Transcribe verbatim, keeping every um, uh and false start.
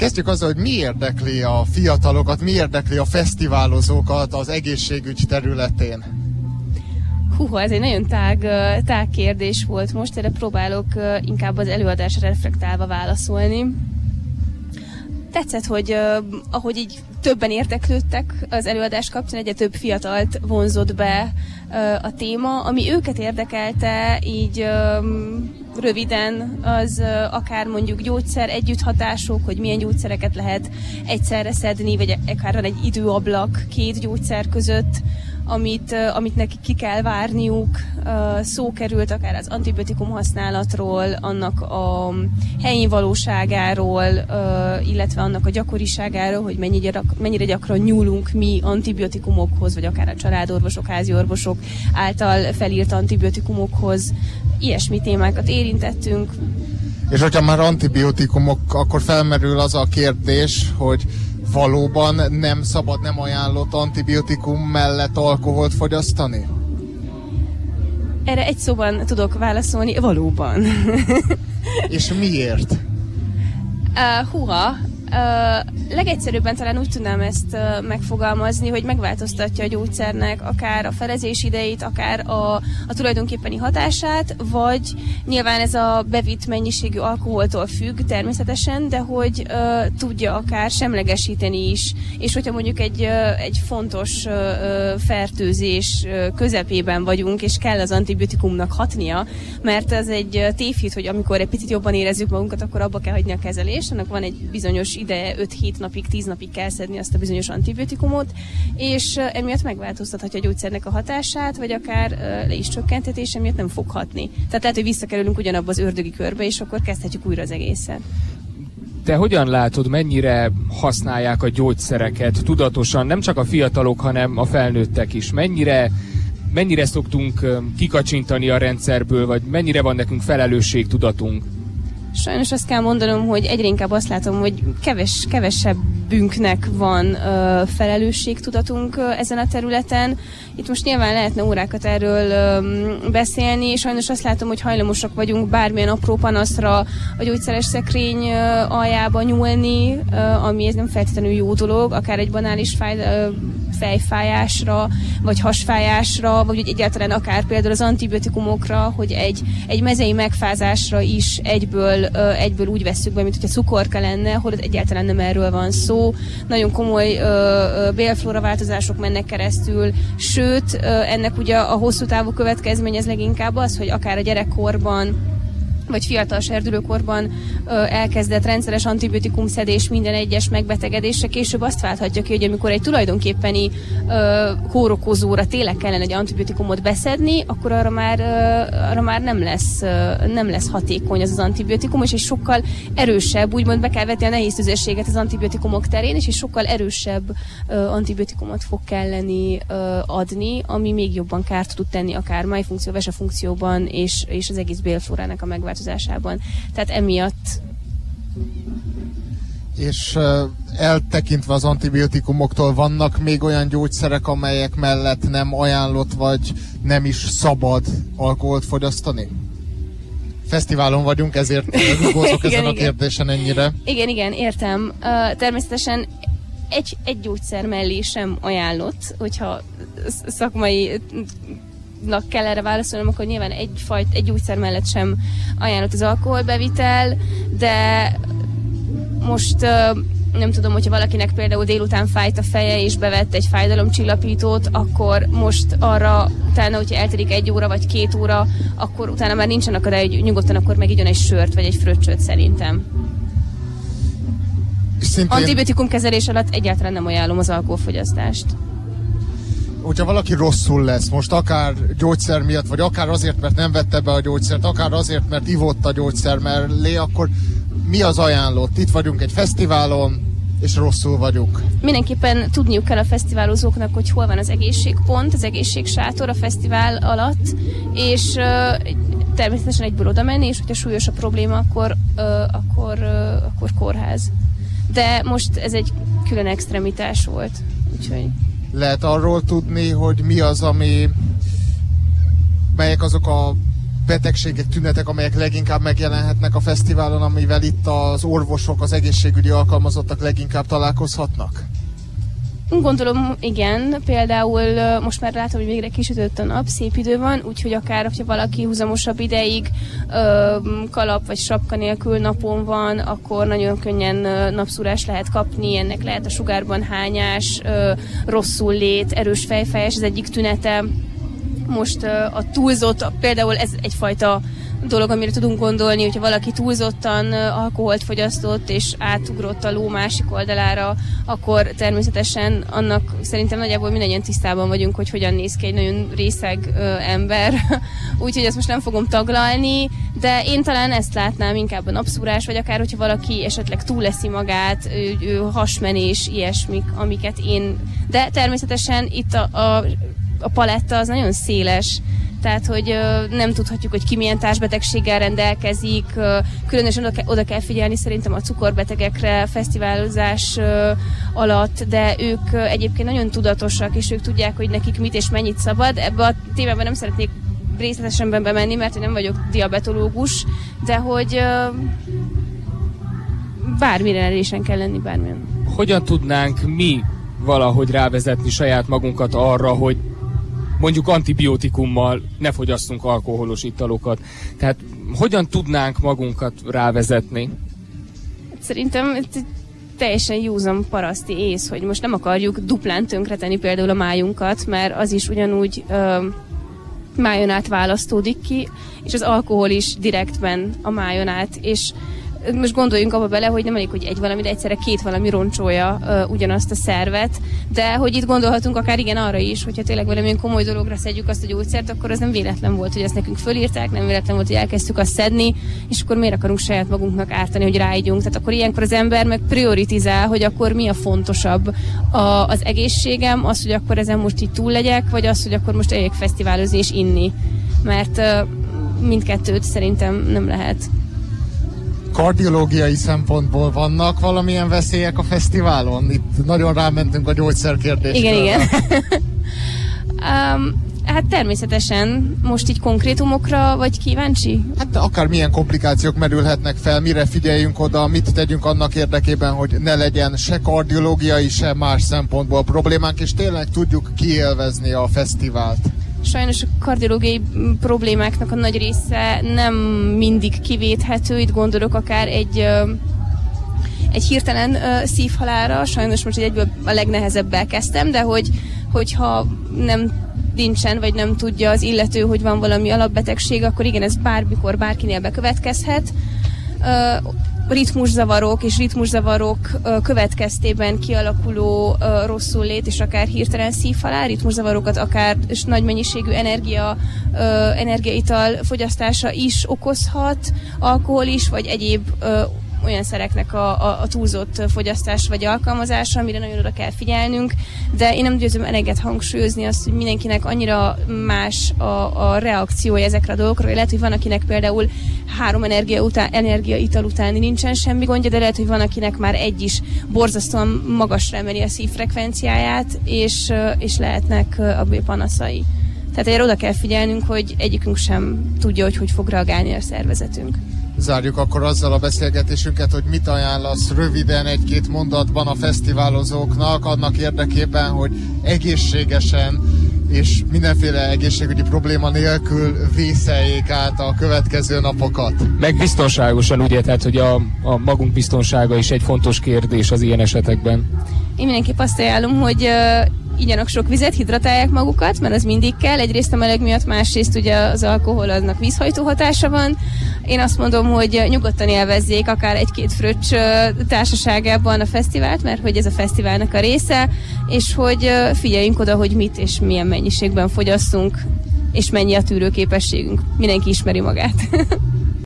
Kezdjük azzal, hogy mi érdekli a fiatalokat, mi érdekli a fesztiválozókat az egészségügy területén? Húha, ez egy nagyon tág, tág kérdés volt most, erre próbálok inkább az előadásra reflektálva válaszolni. Tetszett, hogy uh, ahogy így többen érdeklődtek az előadás kapcsán, egyre több fiatalt vonzott be uh, a téma, ami őket érdekelte, így um, röviden az uh, akár mondjuk gyógyszer együtthatások, hogy milyen gyógyszereket lehet egyszerre szedni, vagy akár van egy időablak két gyógyszer között, amit, uh, amit nekik ki kell várniuk. Uh, szó került akár az antibiotikum használatról, annak a helyén valóságáról, uh, illetve annak a gyakoriságáról, hogy mennyire, mennyire gyakran nyúlunk mi antibiotikumokhoz, vagy akár a családorvosok, házi orvosok által felírt antibiotikumokhoz. Ilyesmi témákat érintettünk. És hogyha már antibiotikumok, akkor felmerül az a kérdés, hogy valóban nem szabad, nem ajánlott antibiotikum mellett alkoholt fogyasztani? Erre egy szóban tudok válaszolni, valóban. És miért? Uh, húha, uh, legegyszerűbben talán úgy tudnám ezt uh, megfogalmazni, hogy megváltoztatja a gyógyszernek akár a felezés idejét, akár a, a tulajdonképpeni hatását, vagy nyilván ez a bevitt mennyiségű alkoholtól függ természetesen, de hogy uh, tudja akár semlegesíteni is, és hogyha mondjuk egy, uh, egy fontos uh, fertőzés uh, közepében vagyunk, és kell az antibiotikumnak hatnia, mert ez egy uh, tévhit, hogy amikor egy picit jobban érezzük magunkat, akkor abba kell hagyni a kezelést, annak van egy bizonyos ideje, öt-hét napig, tíz napig kell szedni azt a bizonyos antibiotikumot, és uh, emiatt megváltoztathatja a gyógyszernek a hatását, vagy akár uh, le is csökkenteti, és emiatt nem fog hatni. Tehát lehet, hogy visszakerülünk ugyanabba az ördögi körbe, és akkor kezdhetjük újra az egészet. Te hogyan látod, mennyire használják a gyógyszereket tudatosan, nem csak a fiatalok, hanem a felnőttek is? Mennyire, mennyire szoktunk kikacsintani a rendszerből, vagy mennyire van nekünk felelősségtudatunk? Sajnos azt kell mondanom, hogy egyre inkább azt látom, hogy keves, kevesebbünknek van ö, felelősségtudatunk ö, ezen a területen. Itt most nyilván lehetne órákat erről ö, beszélni, és sajnos azt látom, hogy hajlamosak vagyunk bármilyen apró panaszra a gyógyszeres szekrény ö, aljába nyúlni, ö, ami ez nem feltétlenül jó dolog, akár egy banális fáj, ö, fejfájásra, vagy hasfájásra, vagy egyáltalán akár például az antibiotikumokra, hogy egy, egy mezei megfázásra is egyből egyből úgy vesszük be, mint hogyha cukorka lenne, holott egyáltalán nem erről van szó. Nagyon komoly bélflóra változások mennek keresztül, sőt, ö, ennek ugye a hosszú távú következmény ez leginkább az, hogy akár a gyerekkorban vagy fiatal serdülőkorban ö, elkezdett rendszeres antibiotikum szedés minden egyes megbetegedésre később azt válthatja ki, hogy amikor egy tulajdonképpeni ö, kórokozóra tényleg kellene egy antibiotikumot beszedni, akkor arra már, ö, arra már nem, lesz, ö, nem lesz hatékony az az antibiotikum, és egy sokkal erősebb, úgymond be kell vetni a nehéz tüzérséget az antibiotikumok terén, és egy sokkal erősebb ö, antibiotikumot fog kelleni ö, adni, ami még jobban kárt tud tenni akár májfunkció, vesefunkcióban, és, és az egész bélflórának a megváltozásában. Tehát emiatt. És uh, eltekintve az antibiotikumoktól vannak még olyan gyógyszerek, amelyek mellett nem ajánlott, vagy nem is szabad alkoholt fogyasztani? Fesztiválon vagyunk, ezért rugózok ezen a kérdésen ennyire. Igen, igen, értem. Uh, természetesen egy, egy gyógyszer mellé sem ajánlott, hogyha szakmai kell erre válaszolnom, akkor nyilván egy, fajt, egy gyógyszer mellett sem ajánlott az alkoholbevitel, de most nem tudom, hogyha valakinek például délután fájt a feje és bevett egy fájdalomcsillapítót, akkor most arra utána, hogyha eltelik egy óra vagy két óra, akkor utána már nincsen akadály, hogy nyugodtan akkor megigyon egy sört vagy egy fröccsöt szerintem. Szintén... Antibiotikum kezelés alatt egyáltalán nem ajánlom az alkoholfogyasztást. Hogyha valaki rosszul lesz, most akár gyógyszer miatt, vagy akár azért, mert nem vette be a gyógyszert, akár azért, mert ivott a gyógyszer mellé, akkor mi az ajánlott? Itt vagyunk egy fesztiválon, és rosszul vagyunk. Mindenképpen tudniuk kell a fesztiválozóknak, hogy hol van az egészségpont, az egészségsátor a fesztivál alatt, és uh, természetesen egyből oda menni, és hogyha súlyos a probléma, akkor, uh, akkor, uh, akkor kórház. De most ez egy külön extremitás volt, úgyhogy... Lehet arról tudni, hogy mi az, ami, melyek azok a betegségek, tünetek, amelyek leginkább megjelenhetnek a fesztiválon, amivel itt az orvosok, az egészségügyi alkalmazottak leginkább találkozhatnak? Gondolom, igen. Például most már látom, hogy végre kisütött a nap, szép idő van, úgyhogy akár, hogyha valaki húzamosabb ideig ö, kalap vagy sapka nélkül napon van, akkor nagyon könnyen ö, napszúrás lehet kapni, ennek lehet a sugárban hányás, ö, rosszul lét, erős fejfájás, az egyik tünete. Most ö, a túlzott, például ez egyfajta dolog, amire tudunk gondolni, hogyha valaki túlzottan alkoholt fogyasztott és átugrott a ló másik oldalára, akkor természetesen annak szerintem nagyjából mindannyian tisztában vagyunk, hogy hogyan néz ki egy nagyon részeg ö, ember. Úgyhogy ezt most nem fogom taglalni, de én talán ezt látnám inkább a napszúrás, vagy akár, hogyha valaki esetleg túleszi magát, ő, ő hasmenés, ilyesmik, amiket én... De természetesen itt a, a, a paletta az nagyon széles, tehát, hogy ö, nem tudhatjuk, hogy ki milyen társbetegséggel rendelkezik, ö, különösen oda, ke- oda kell figyelni szerintem a cukorbetegekre fesztiválozás ö, alatt, de ők ö, egyébként nagyon tudatosak, és ők tudják, hogy nekik mit és mennyit szabad. Ebbe a témában nem szeretnék részletesen bemenni, mert én nem vagyok diabetológus, de hogy ö, bármire elésen kell lenni, bármilyen. Hogyan tudnánk mi valahogy rávezetni saját magunkat arra, hogy mondjuk antibiotikummal ne fogyasszunk alkoholos italokat. Tehát hogyan tudnánk magunkat rávezetni? Szerintem teljesen józan paraszti ész, hogy most nem akarjuk duplán tönkretenni például a májunkat, mert az is ugyanúgy ö, májon át választódik ki, és az alkohol is direktben a májon át, és most gondoljunk abba bele, hogy nem elég, hogy egy valami, de egyszerre két valami roncsolja uh, ugyanazt a szervet, de hogy itt gondolhatunk akár igen arra is, hogyha tényleg valamilyen komoly dologra szedjük azt a gyógyszert, akkor az nem véletlen volt, hogy ezt nekünk fölírták, nem véletlen volt, hogy elkezdtük azt szedni, és akkor miért akarunk saját magunknak ártani, hogy ráígyunk. Tehát akkor ilyenkor az ember meg prioritizál, hogy akkor mi a fontosabb. A, az egészségem, az, hogy akkor ezen most így túl legyek, vagy az, hogy akkor most elég fesztiválozni és inni. Mert uh, mindkettőt szerintem nem lehet. Kardiológiai szempontból vannak valamilyen veszélyek a fesztiválon? Itt nagyon rámentünk a gyógyszerkérdésre. Igen, igen. um, hát természetesen most így konkrétumokra vagy kíváncsi? Hát akár milyen komplikációk merülhetnek fel, mire figyeljünk oda, mit tegyünk annak érdekében, hogy ne legyen se kardiológiai, se más szempontból problémánk, és tényleg tudjuk kiélvezni a fesztivált. Sajnos a kardiológiai problémáknak a nagy része nem mindig kivéthető, itt gondolok akár egy, egy hirtelen szívhalálra, sajnos most egyből a legnehezebbel kezdtem, de hogy, hogyha nem nincsen, vagy nem tudja az illető, hogy van valami alapbetegség, akkor igen, ez bármikor, bárkinél bekövetkezhet. Ritmuszavarok és ritmuszavarok következtében kialakuló rosszul lét és akár hirtelen szívhalál, ritmuszavarokat akár és nagy mennyiségű energia, energiaital fogyasztása is okozhat, alkohol is, vagy egyéb olyan szereknek a, a, a túlzott fogyasztás vagy alkalmazása, amire nagyon oda kell figyelnünk, de én nem győzöm eleget hangsúlyozni azt, hogy mindenkinek annyira más a, a reakciója ezekre a dolgokra, hogy lehet, hogy van, akinek például három energia után, energiaital utáni nincsen semmi gondja, de lehet, hogy van, akinek már egy is borzasztóan magasra emeli a szívfrekvenciáját, és, és lehetnek abból panaszai. Tehát erre oda kell figyelnünk, hogy egyikünk sem tudja, hogy hogy fog reagálni a szervezetünk. Zárjuk akkor azzal a beszélgetésünket, hogy mit ajánlasz röviden egy-két mondatban a fesztiválozóknak annak érdekében, hogy egészségesen és mindenféle egészségügyi probléma nélkül vészeljék át a következő napokat. Meg biztonságosan, ugye, tehát hogy a, a magunk biztonsága is egy fontos kérdés az ilyen esetekben. Én mindenképp azt ajánlom, hogy uh, igyanak sok vizet, hidratálják magukat, mert az mindig kell. Egyrészt a meleg miatt, másrészt ugye az alkohol aznak vízhajtó hatása van. Én azt mondom, hogy nyugodtan élvezzék akár egy-két fröccs társaságában a fesztivált, mert hogy ez a fesztiválnak a része, és hogy figyeljünk oda, hogy mit és milyen mennyiségben fogyasszunk, és mennyi a tűrőképességünk. Mindenki ismeri magát.